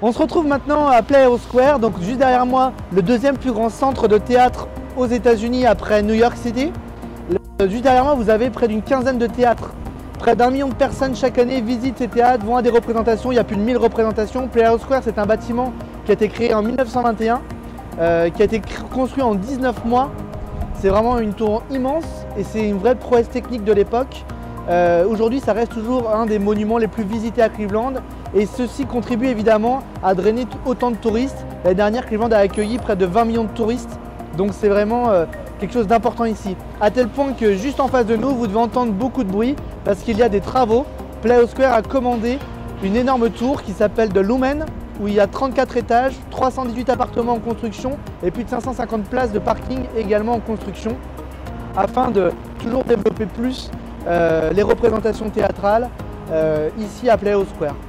On se retrouve maintenant à Playhouse Square, donc juste derrière moi, le deuxième plus grand centre de théâtre aux États-Unis après New York City. Juste derrière moi, vous avez près d'une quinzaine de théâtres. Près d'1 million de personnes chaque année visitent ces théâtres, vont à des représentations. Il y a plus de 1000 représentations. Playhouse Square, c'est un bâtiment qui a été créé en 1921, qui a été construit en 19 mois. C'est vraiment une tour immense et c'est une vraie prouesse technique de l'époque. Aujourd'hui, ça reste toujours un des monuments les plus visités à Cleveland et ceci contribue évidemment à drainer autant de touristes. L'année dernière, Cleveland a accueilli près de 20 millions de touristes, donc c'est vraiment quelque chose d'important ici. À tel point que juste en face de nous, vous devez entendre beaucoup de bruit parce qu'il y a des travaux. Playhouse Square a commandé une énorme tour qui s'appelle The Lumen, où il y a 34 étages, 318 appartements en construction et plus de 550 places de parking également en construction, afin de toujours développer plus les représentations théâtrales ici à Playhouse Square.